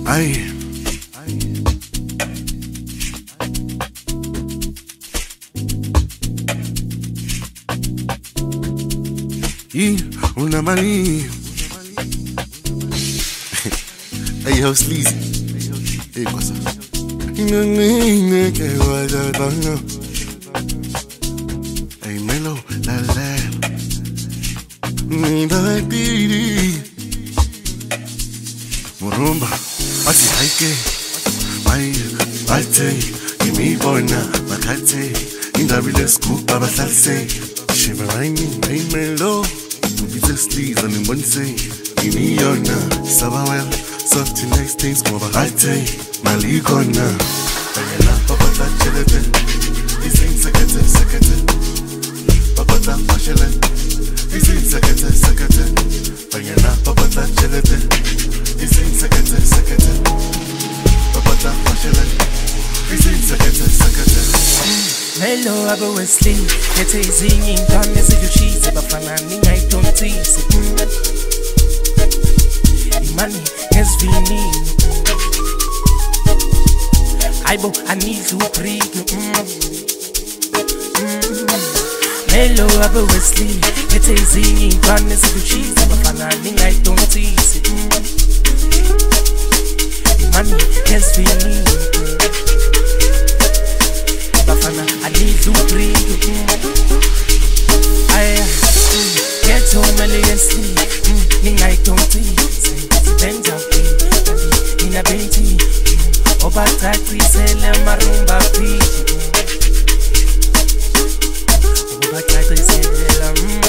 Ay. Una mani. Hey, yo, Sleazy. Hey, what's up? Hey, Melo, la la. Murumba, asi haike. Ay, alte, imi bona, makate. Indabile scoop, baba salse. Shiveraini, hey Melo. It's a sleaze and in one say. Ini yona, sabawel. Soft next things go over latte. Maligona. Bayana, papata chelete. Isin sekete, sekete. Papata mashele. Isin sekete, sekete. Bayana, papata chelete. Isin sekete, sekete. Papata mashele. Isin sekete, sekete. Melo abo Wesley, yete izinyi ngane zijuchize bafana ninga itontisi. Imani hezvini. Aibo anizu prigu. Melo abo Wesley, yete izinyi ngane zijuchize bafana ninga itontisi. Imani hezvini. Bafana anizu prigu. Aya, get home elegantly. Ninga itontisi. Benja ina binti. Oba tati sele marumba pichi. Oba tati sele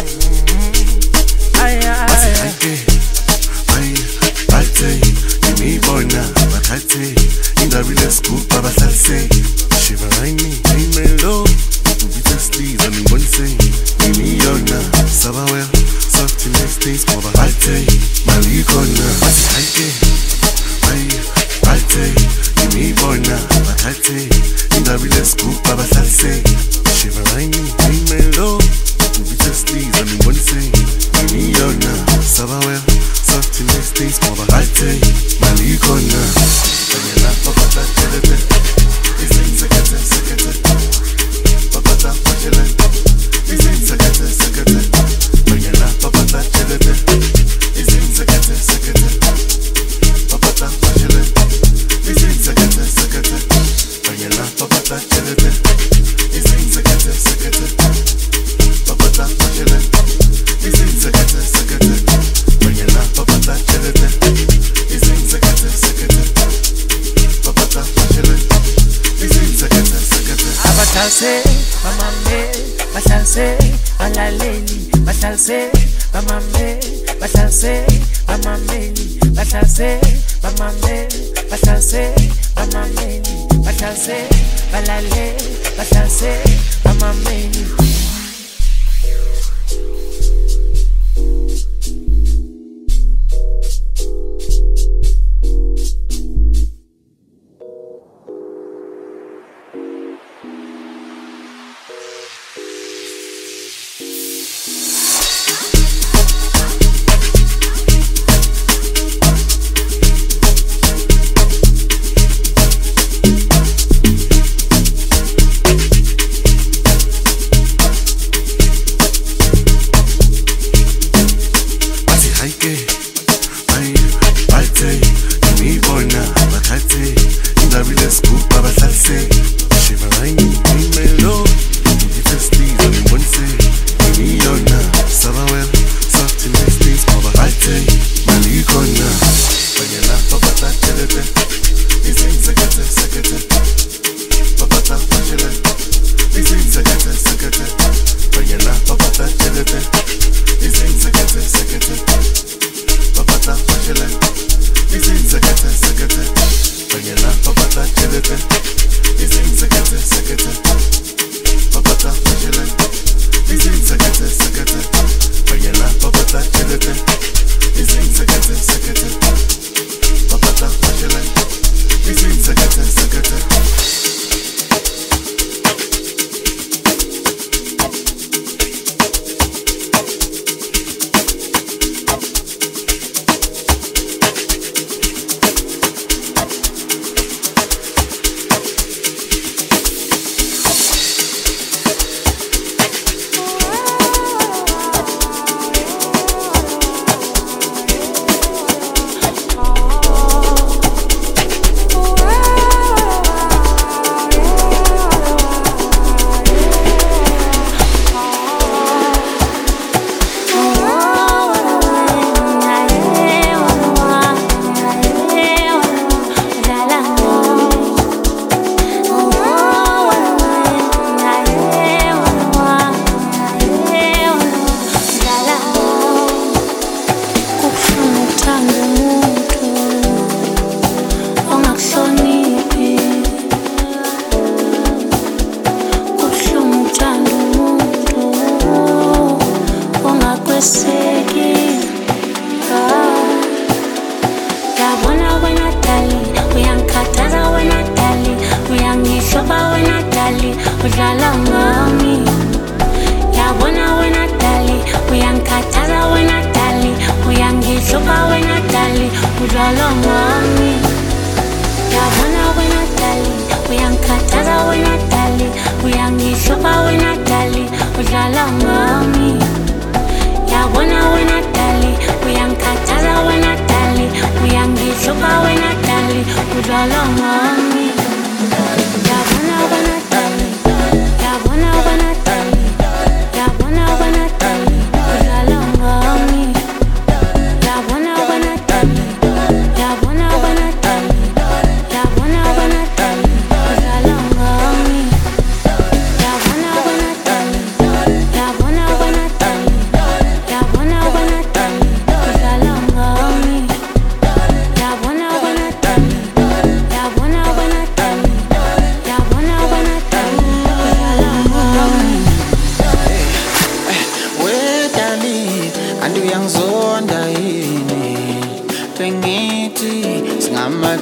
aya aya. Ay, alte, imi bona, makate. Indabile scoop, baba salse. Shiveraini, hey Melo. It's a sleaze and in one say. Ini yona, sabawel. Soft next things go over alte. Maligona, asi haike. Ay, alte, imi bona, makate. Indabile scoop, baba salse. Shiveraini, hey Melo. It's a sleaze and in one say. Ini yona, sabawel. Soft next things go over alte. Maligona. Bayana, papata chelete. Isin sekete, sekete. Papata mashele. Isin sekete, sekete. Bayana, papata chelete. Isin sekete, sekete. Papata mashele. Isin sekete, sekete. Bayana, papata chelete. Isin sekete, sekete. Papata mashele. Isin sekete, sekete. Bayana, papata chelete. Isin sekete, sekete. Papata mashele. Isin sekete, sekete. Abatalse, mamame, batalse, balaleli, batalse, mamame, batalse, mamameli, batalse, mamame, batalse, mamameli, batalse, balale, batalse, mamameli.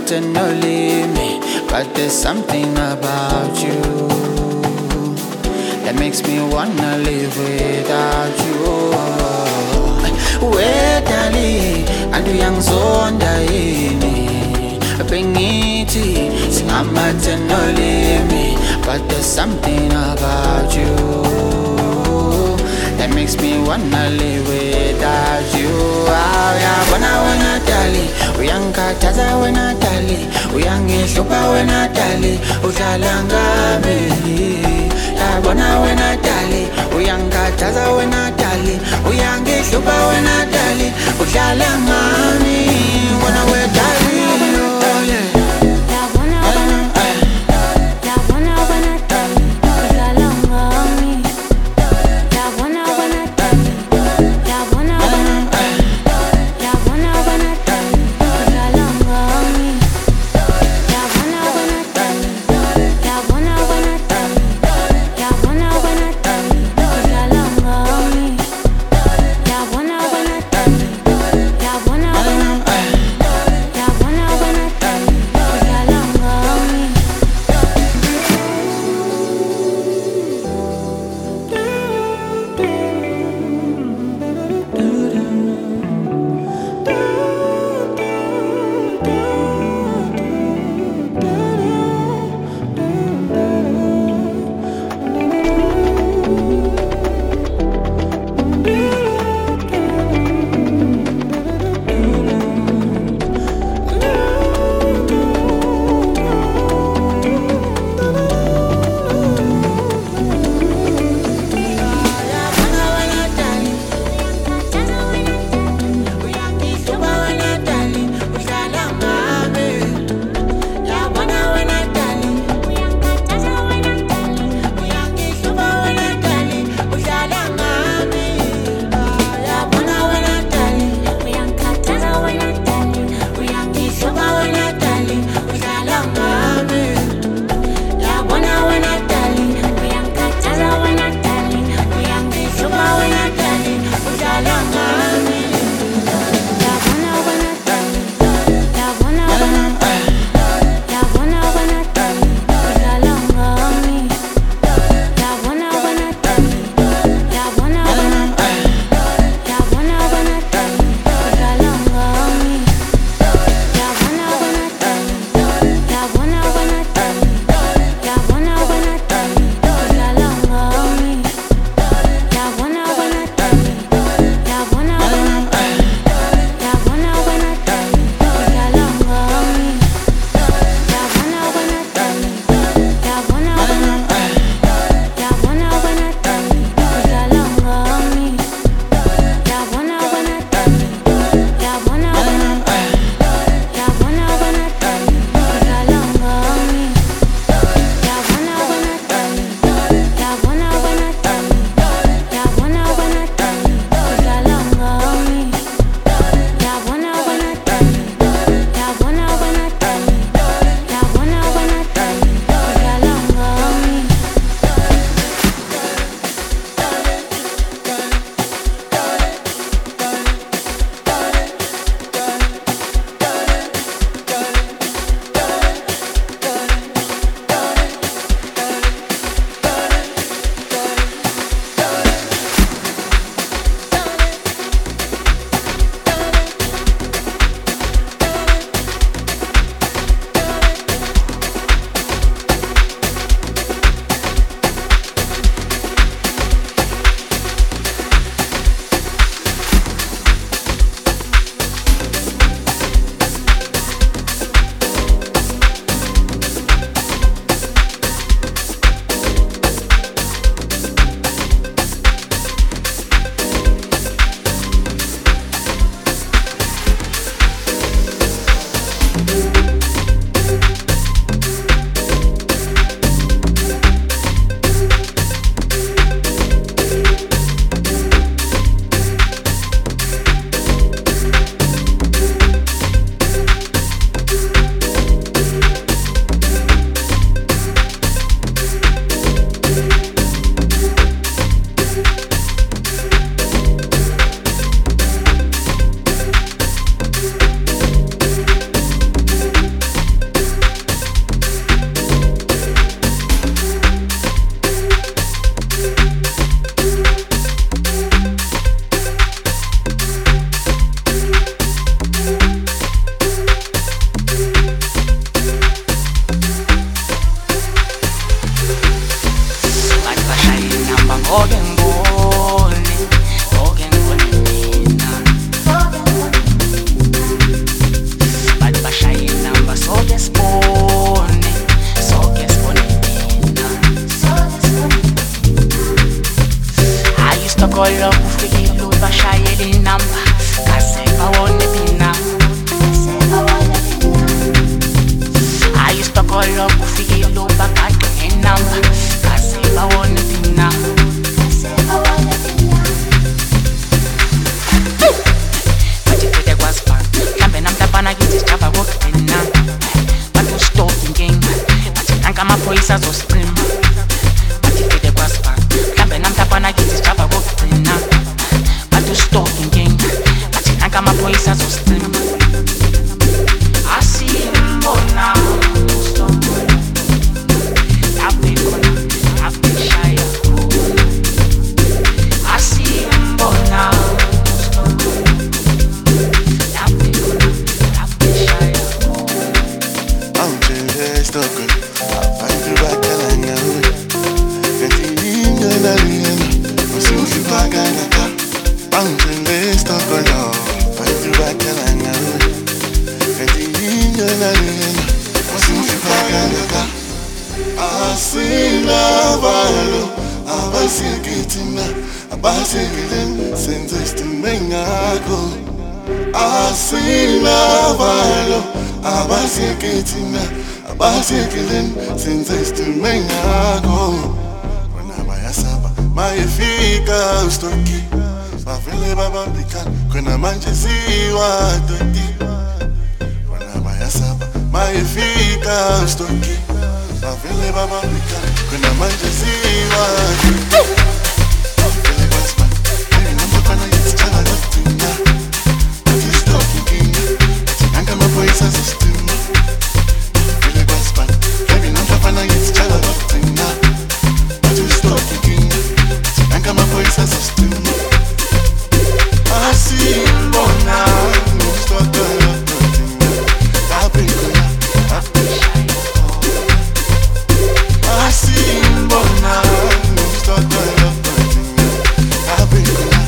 and no limit, but there's something about you that makes me wanna live without you. Wedali, andu yang zonda ini, bengithi, singamathe no limit, but there's something about you that makes me wanna live without you. Uyabona wena dali, uyangikhathaza wena dali, uyangihlupha wena dali, uhlala ngami. Uyabona wena dali, uyangikhathaza wena dali, uyangihlupha wena dali, uhlala ngami. Wena we dali, oh yeah. Wanna Kolo kufikile ubashayela inamba kaze bawone bina I used to call up kufikile ubakade ngenamba kaze bawone bina Bathi phete kwasiba mhlambe namntapana kithi sijava kokugcina bathi stop inkinga bathi nanka amaphoyisa azoscream Bathi phete kwasiba mhlambe namntapana kithi sijava kokugcina bathi stop inkinga bathi nanka amaphoyisa azoscream Asimbona stop Laphe khona laphe shaya Asimbona stop Laphe khona laphe shaya I'm just stuck in I find you back and I know Sufi Paganaka, bouncing this stuff alone. Find you back and I know. And the Indian, Sufi Paganaka. I see Lavalo, I was getting a bicycle, sends us to Mengago. I see Lavalo, I was getting a bicycle, sends us to Mengago. Maifika ustoki Mafile baba bika Kuna manje ziwa toki Wana maya saba Maifika ustoki Mafile baba bika Kuna manje ziwa toki Mafile basma Hey namba pana yitsi chala latina Maki stoki kinga Tinanga mapoisa zistima Mafile basma Hey namba pana yitsi chala latina Maki stoki kinga Anka my voice as a steam I see Bona no start to love nothing I've been gonna I see Bona no start to love nothing I've been gonna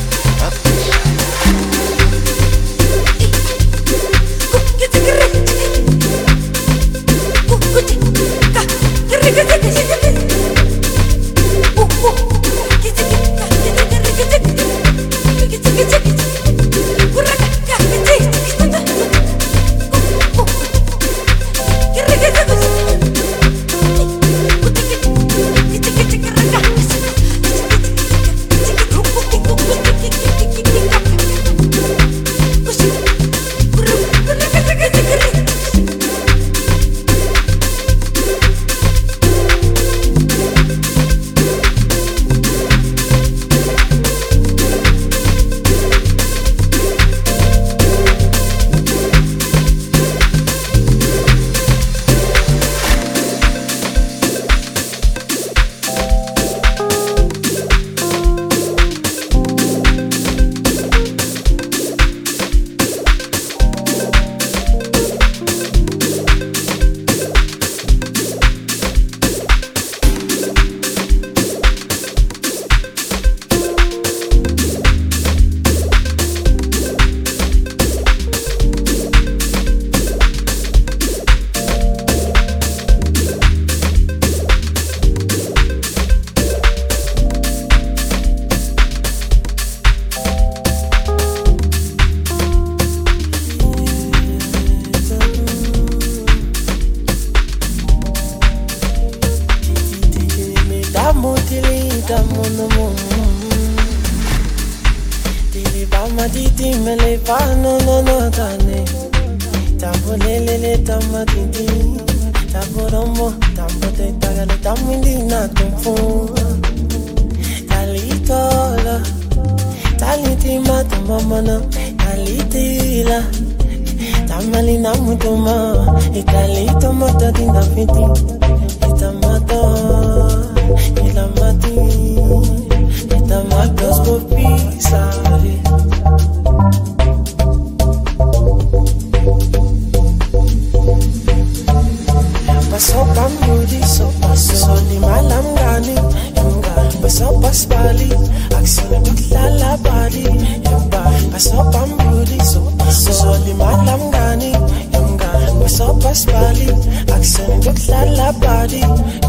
spali akusona nokudlala bali basopa mbuli solimala mngani basopa spali akusona nokudlala bali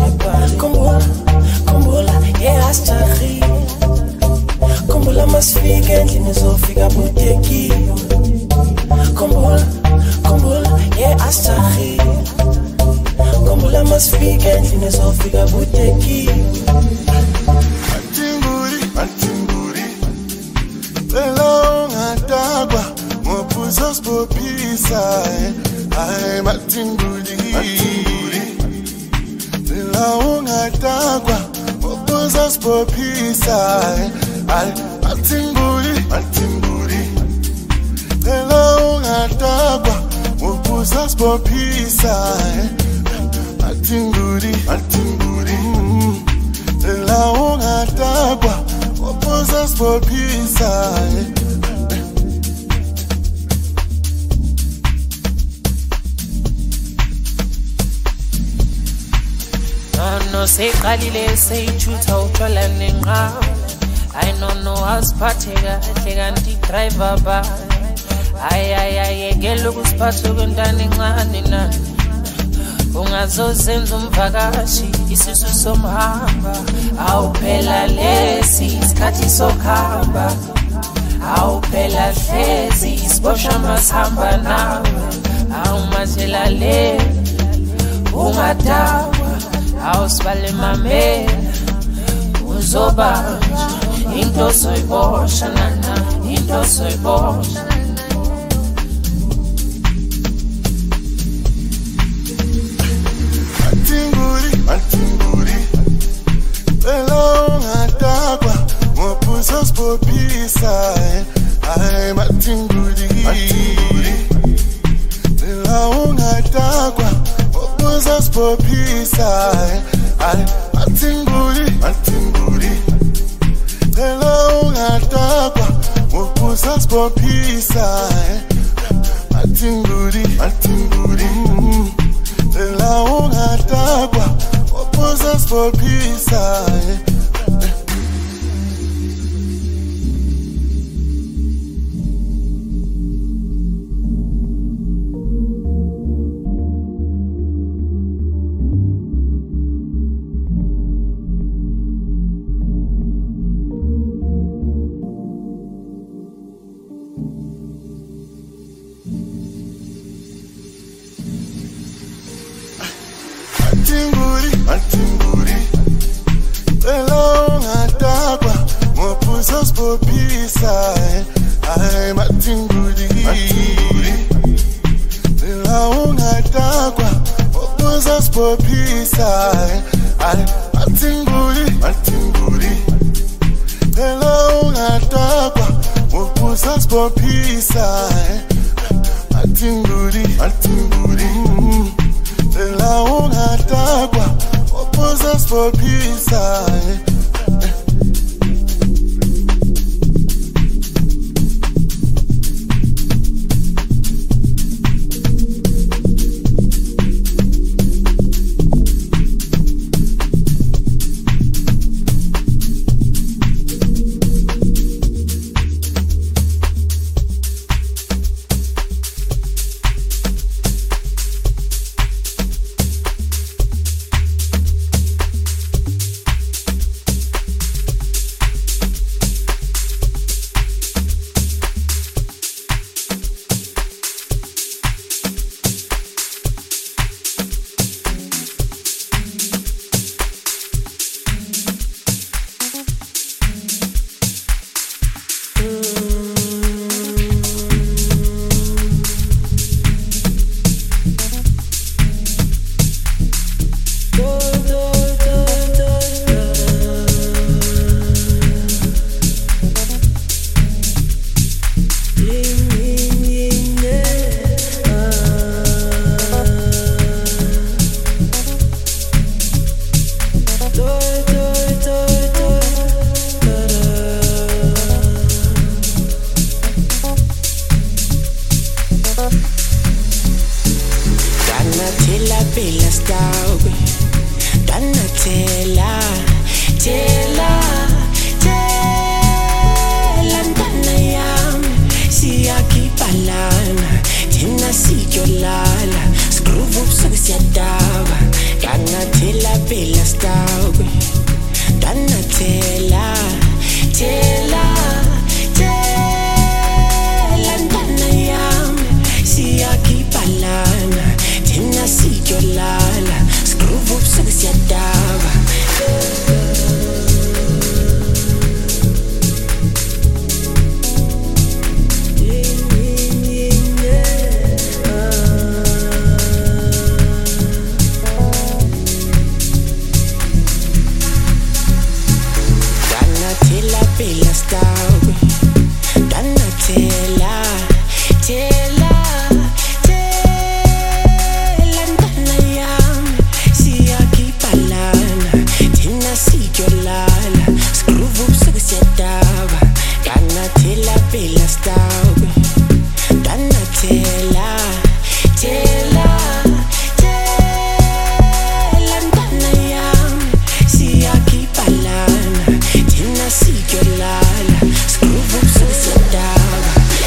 kumbula asitari kumbula masifika endlini zofika buteki kumbula asitari kumbula masifika endlini zofika buteki Matimburi Lelo ngatagwa Mopuzo spopisa Ay matimburi Lelo ngatagwa Mopuzo spopisa Ay matimburi Lelo ngatagwa Mopuzo spopisa Matimburi La ungatagwa Opposers for peace No seqalile seyithutha uthola nenqa I no asiphatheka kahle kanti driver ba ayayayekela ukusiphatha kwentana encane nani ungazozenza umvakashi isisu somhamba awuphela lesi isikhathi sokuhamba awuphela hlezi isibosha masihamba nawe awumathela le ungadawa awusibale mamela uzobanja into soyibosha nana into soyibosha Matimburi Lelo ngatagwa Mopuzo spopisa Ay matimburi Lelo ngatagwa Mopuzo spopisa Ay matimburi Lelo ngatagwa Mopuzo spopisa Matimburi La ungatagwa Opposers for peace Matimburi Lelo ngatagwa Mopuzo spopisa Ay matimburi Lelo ngatagwa Mopuzo spopisa Ay matimburi Lelo ngatagwa Mopuzo spopisa Matimburi La ungatagwa Opposers for peace tela pela stau Dana tela tela tela Dana yam siyakipalana Tina sikyolala Screw up susadaba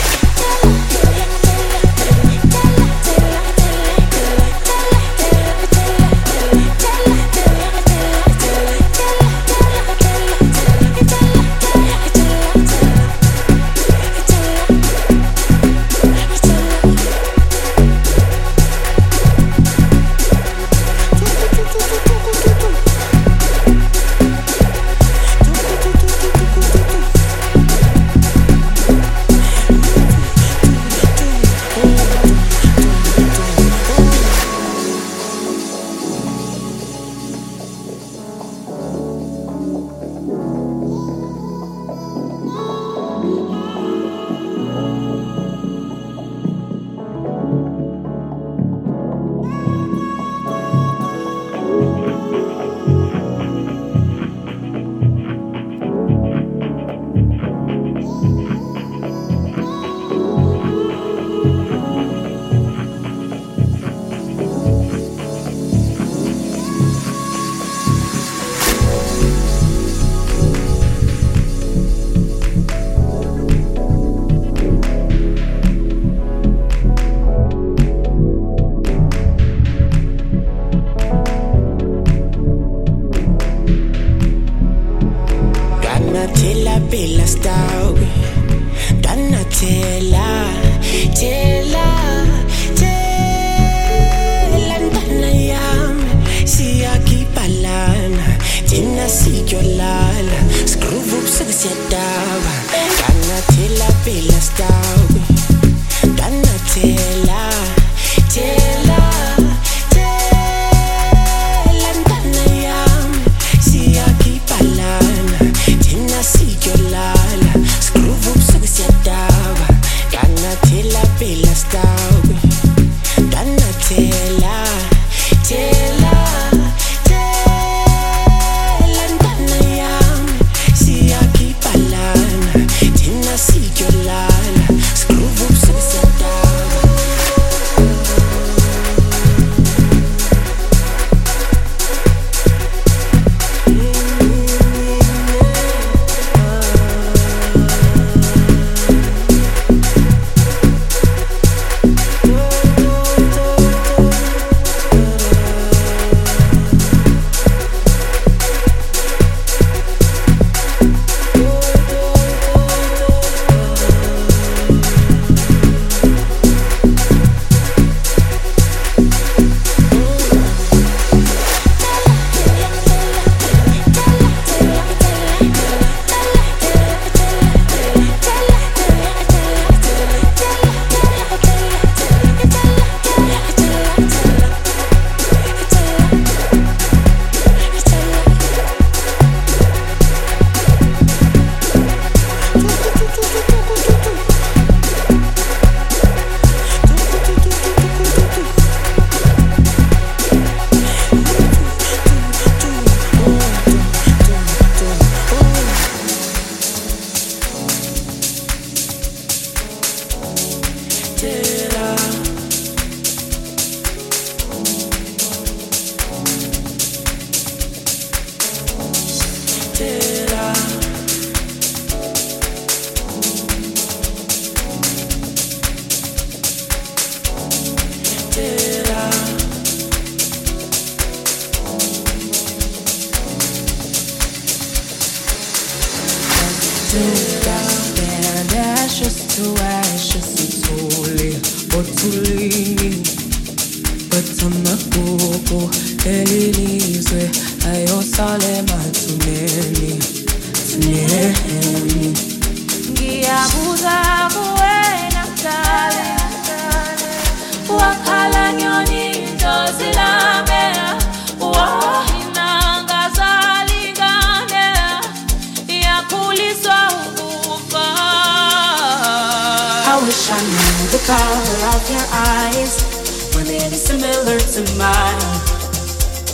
I wish I knew the color of your eyes when it is similar to mine.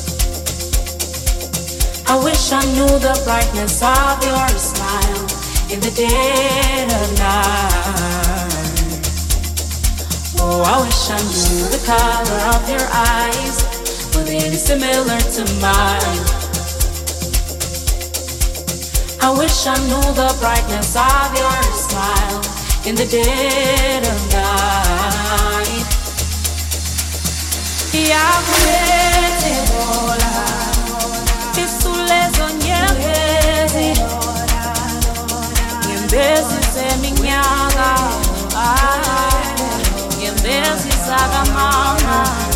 I wish I knew the brightness of your smile. in the dead of night. Oh, I wish I knew the color of your eyes, were they similar to mine? I wish I knew the brightness of your smile in the dead of night. Yakulete bola, isulezo nyembezi, nyembezi seminyanga, nyembezi sagamama.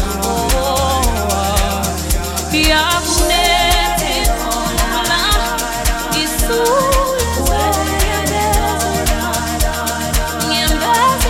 Yakulete bola, isulezo nyembezi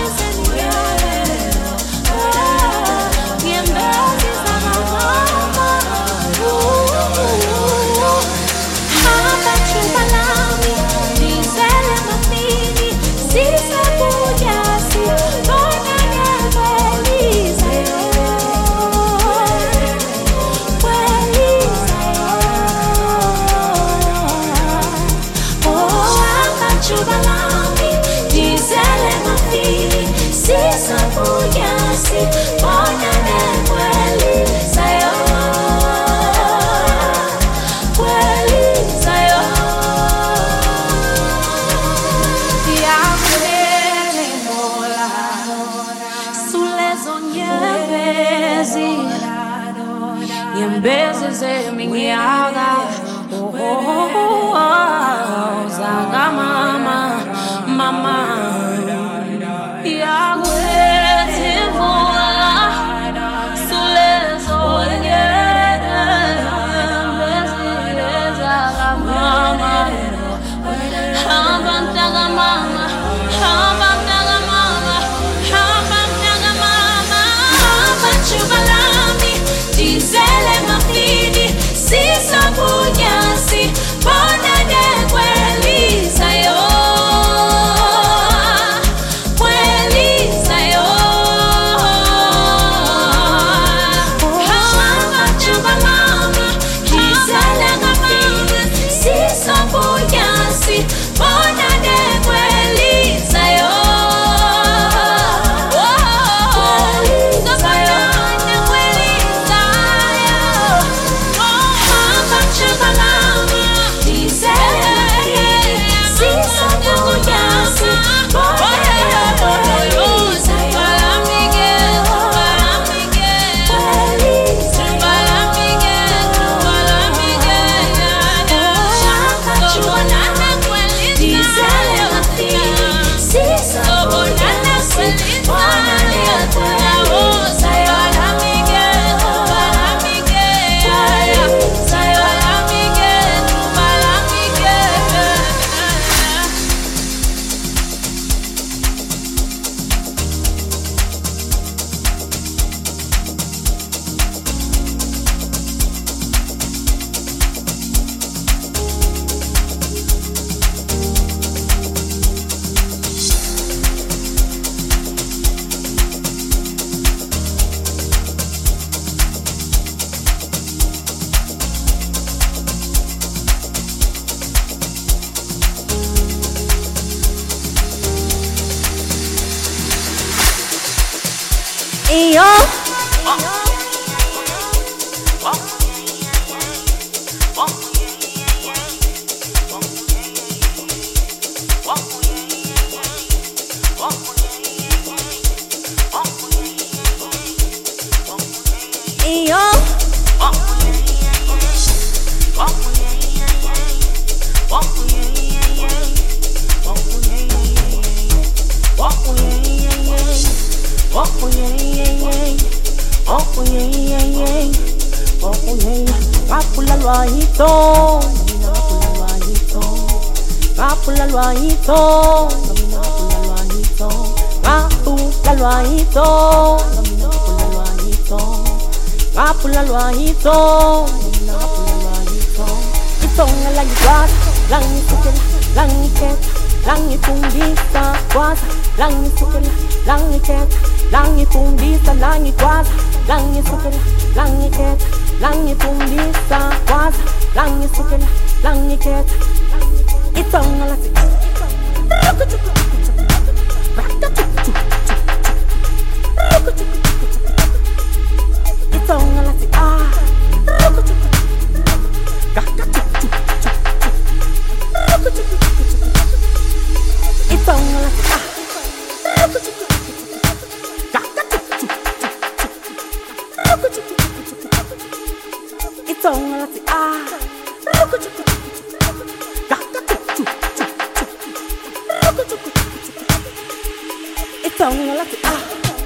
Itonga lati ah.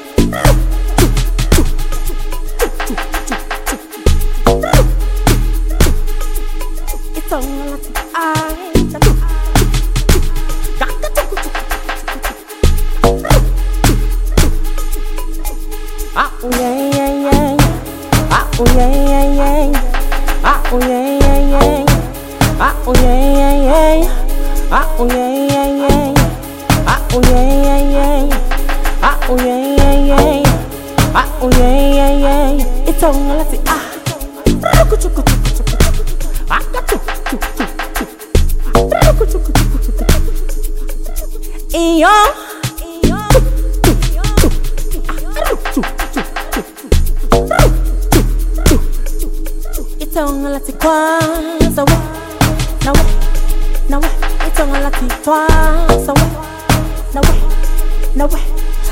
Itonga lati ah. Ah oh yeah yeah yeah. Ah oh yeah yeah yeah. Ah oh yeah yeah yeah. Ah oh yeah yeah yeah. Ah oh yeah yeah yeah. Ah oh yeah yeah yeah. Ah oh yeah yeah yeah. Ah oh yeah yeah yeah. Itonga lati ah. Iyo. Itonga lati kwanza we. Na we. Itonga lati kwanza we. Na we.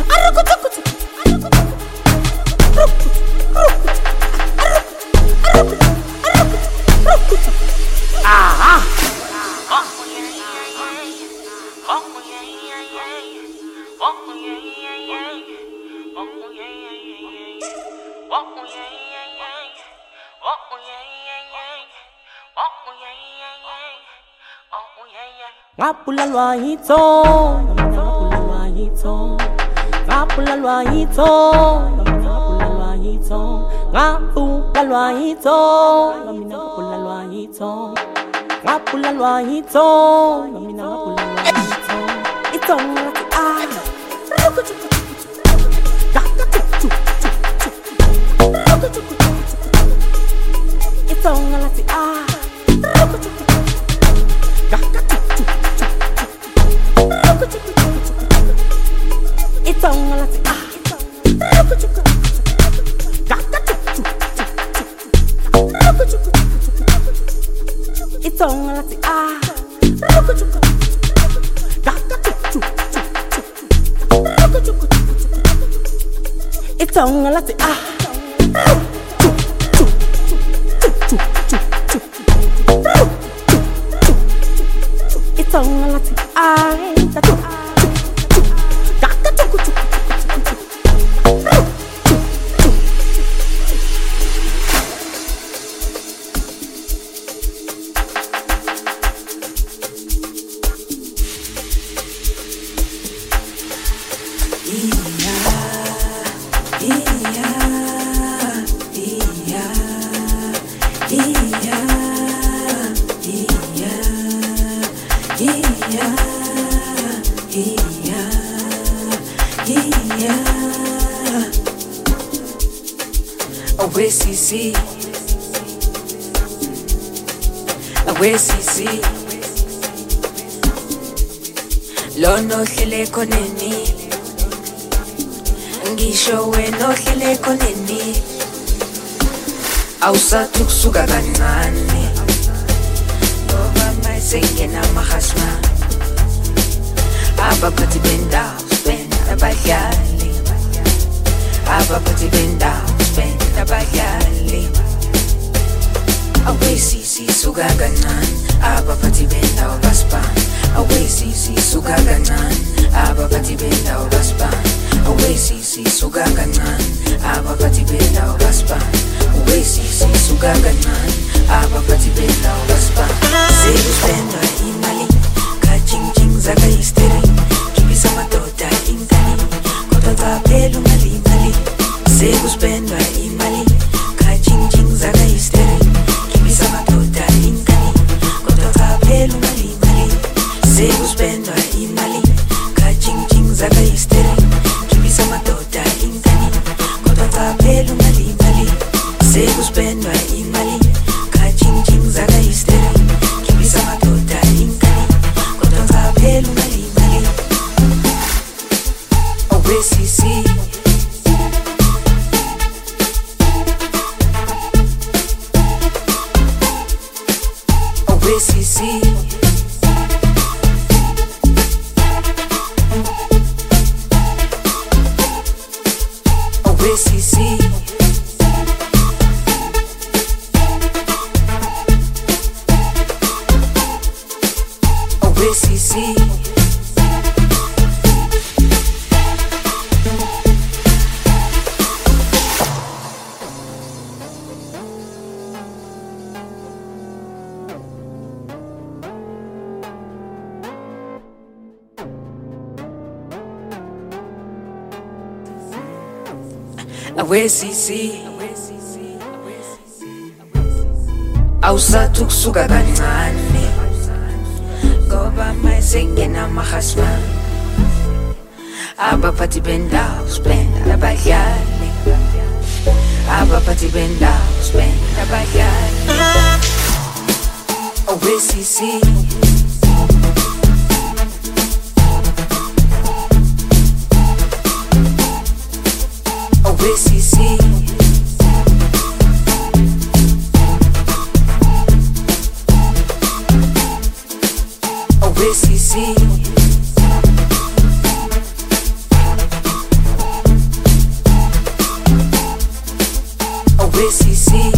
Ah. Ngapula lwahito, ngapula lwahito, ngapula lwahito, ngapula lwahito, ngapula lwahito, ngapula lwahito, ngapula lwahito, ngapula lwahito. Itonga lati ah. Itonga lati ah. Itonga lati ah. Itonga lati ah. Itonga lati ah. Itonga lati ah. Awesisi Lono hlele koneni Ngisho wena hlele koneni Awusathi kusuka kancane Ngoba mayisengena amahasma Abaphathi bendawo spend abadlali Abaphathi bendawo spend abadlali Awesisi suka kancane abaphathi bendawo basibani Awesisi suka kancane abaphathi bendawo basibani Awesisi suka kancane abaphathi bendawo basibani Awesisi suka kancane abaphathi bendawo basibani Sekuspendwa imali kajingjing zaka history Kibisa madoda ingani kodwa qaphela ungali imali Sekuspendwa imali kajingjing zaka history Kibisa madoda ingani kodwa qaphela ungali imali Sekuspendwa imali kajingjing zaka history Kibisa madoda ingani kodwa qaphela ungali imali Sekuspendwa imali kajingjing zaka history Kibisa madoda ingani kodwa qaphela ungali imali Awesisi Awesisi Awe sisi awusathu kusuka kancane ngoba mayisengena mahasman abaphathi bendawo spenda abadlali abaphathi bendawo spenda abadlali awe sisi awe sisi awe sisi awe sisi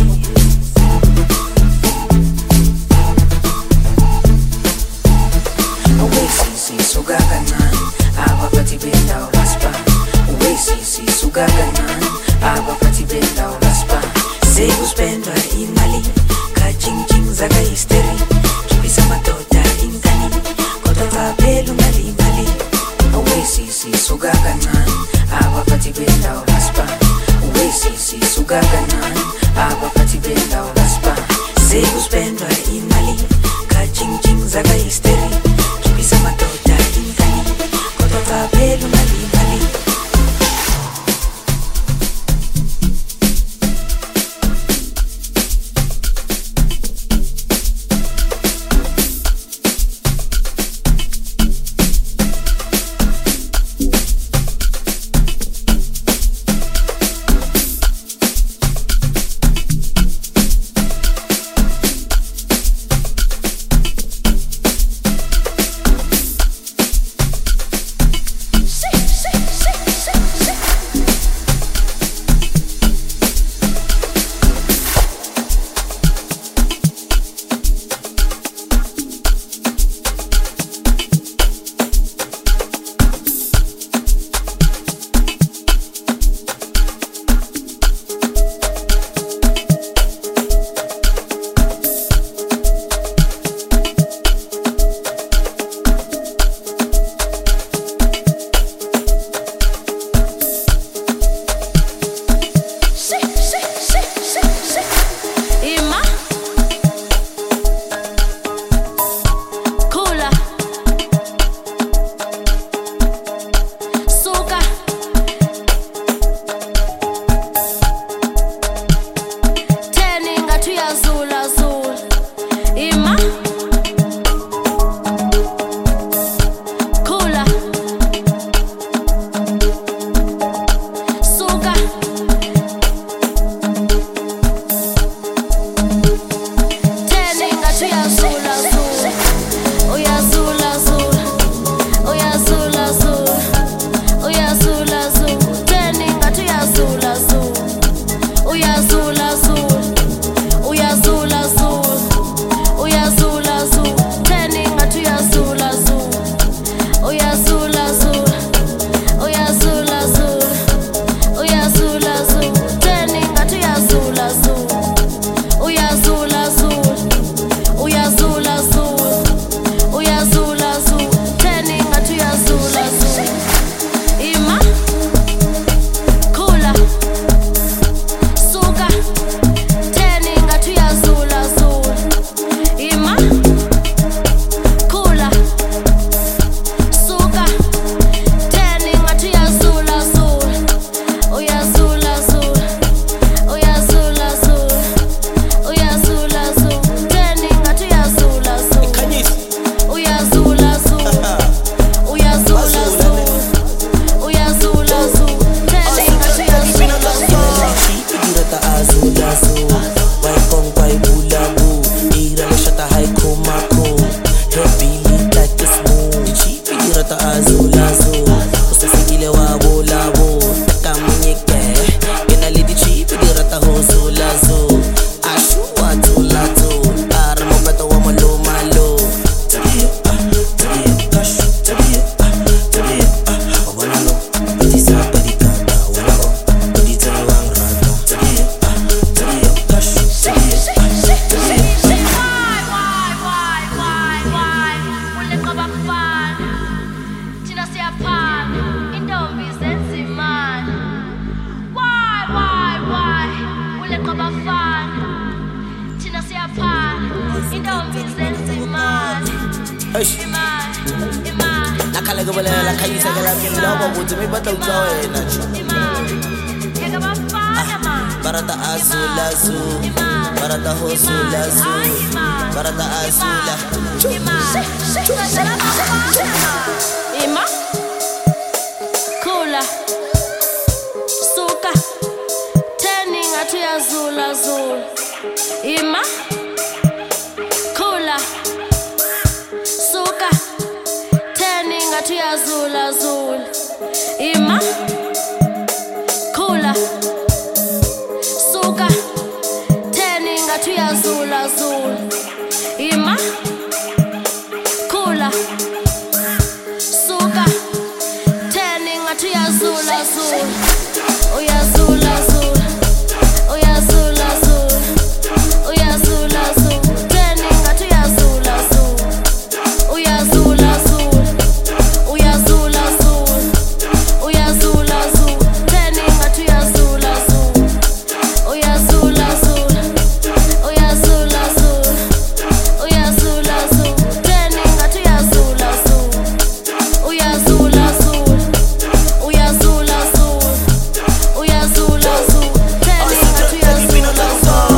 awe sisi suka kancane abaphathi bendawo baspa awe sisi suka kancane abaphathi bendawo baspa sekuspendwa imali kajingjing zakahisteri kibisa madoda ingani kodwa vaphela ungali imali awe sisi suka kancane abaphathi bendawo baspa awe sisi suka kancane abaphathi bendawo baspa sekuspendwa imali kajingjing zakahisteri kibisa madoda ingani kodwa vaphela ungali imali nakhala ke bolela khaisa ke la pila ba botse me batla utlwa wena barata azula azul barata hosula azul barata azula ima kula suka turning athi yazula azul ima kula suka turning athi yazula azul ima kula suka turning athi yazula azul ima kula suka turning athi yazula azul uyazula azul uyazula azul uyazula azul turning athi yazula azul uyazula azul uyazula azul uyazula azul turning athi yazula azul uyazula azul uyazula azul uyazula azul turning athi yazula azul uyazula azul uyazula azul uyazula azul turning athi yazula azul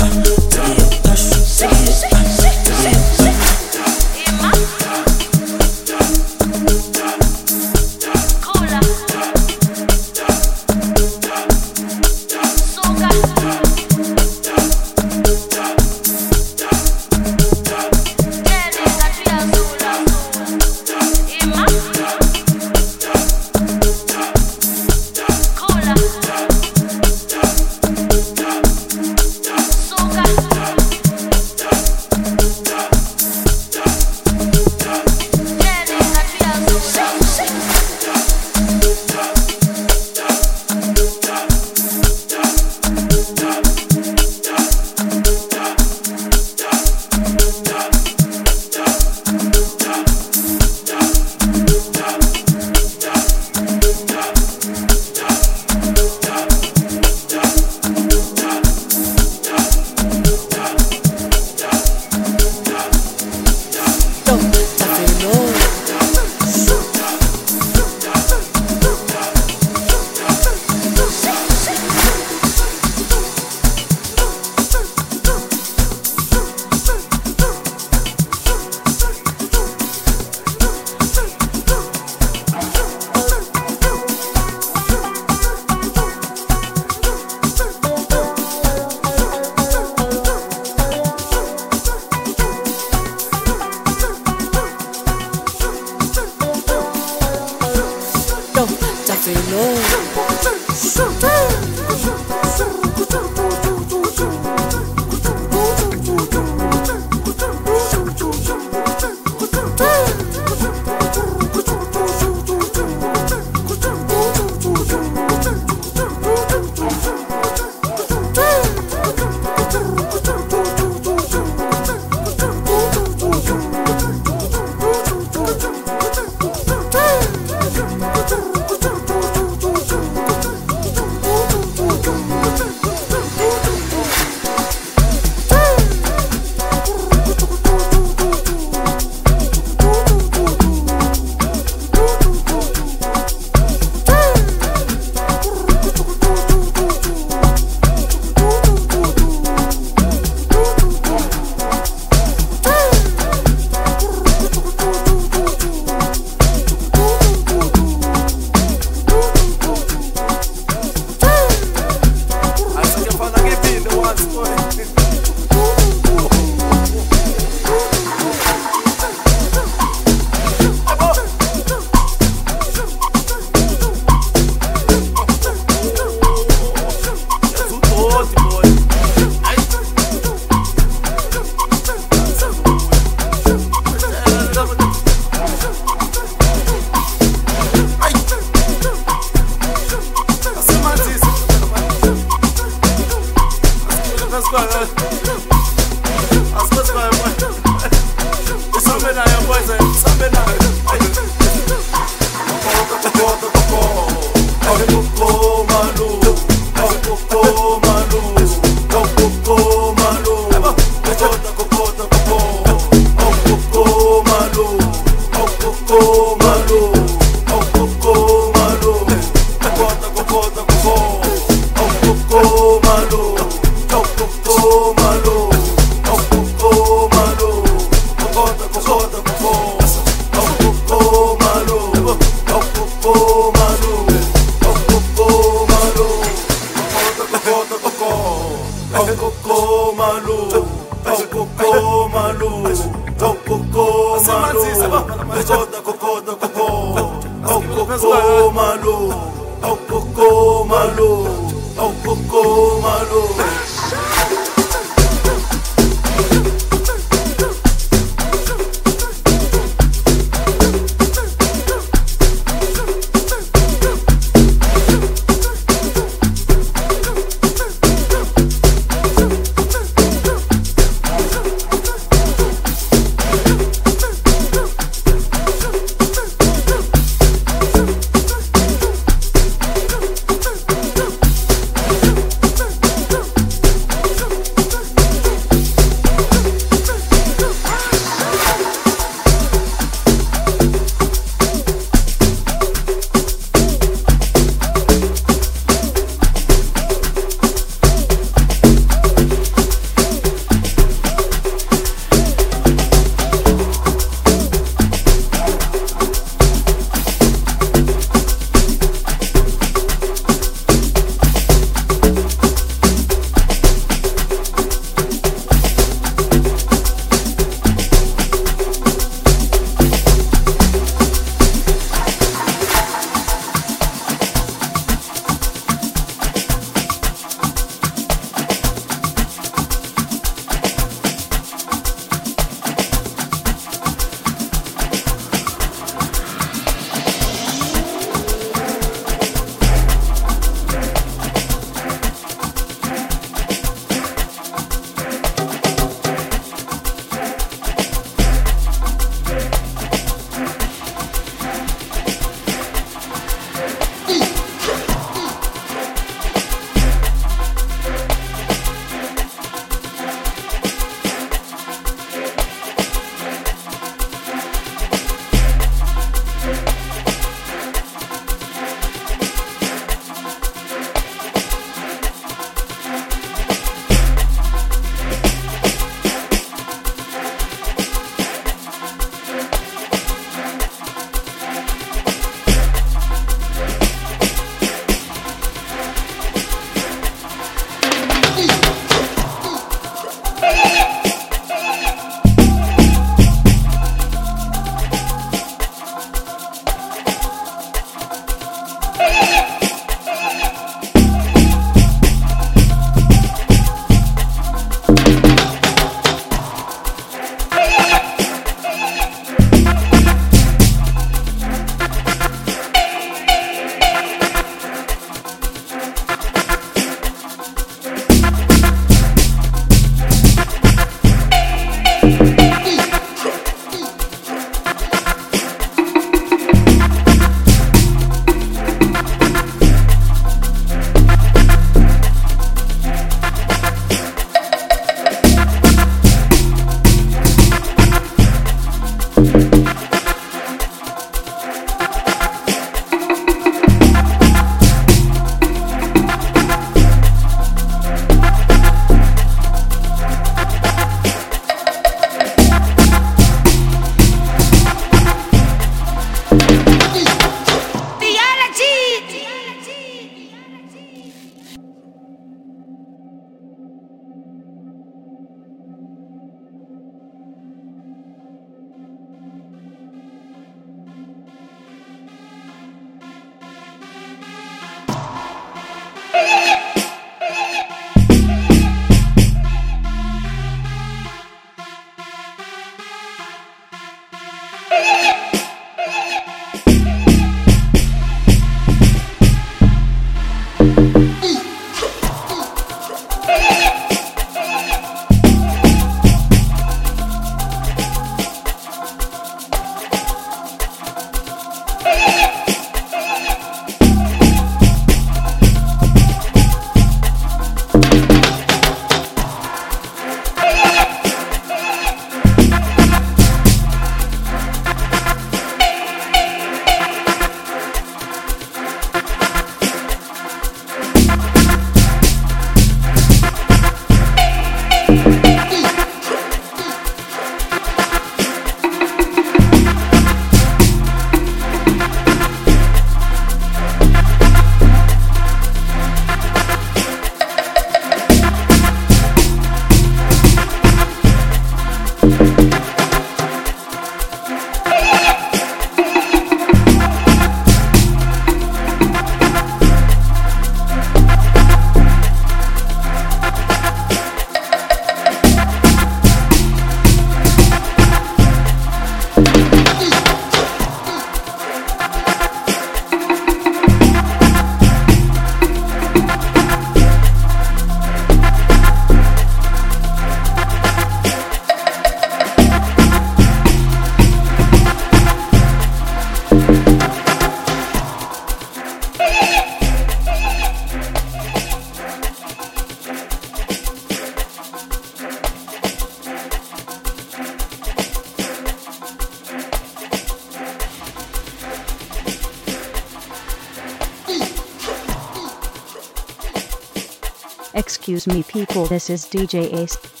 Excuse me people, this is DJ Ace.